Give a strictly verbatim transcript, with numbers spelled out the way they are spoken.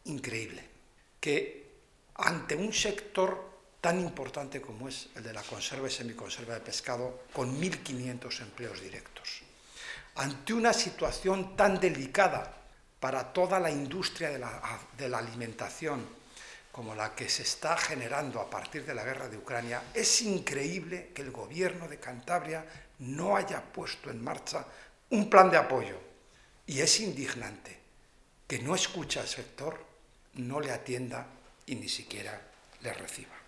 increíble que ante un sector tan importante como es el de la conserva y semiconserva de pescado, con mil quinientos empleos directos, ante una situación tan delicada para toda la industria de la, de la alimentación como la que se está generando a partir de la guerra de Ucrania, es increíble que el gobierno de Cantabria no haya puesto en marcha un plan de apoyo. Y es indignante que no escuche al sector, no le atienda y ni siquiera le reciba.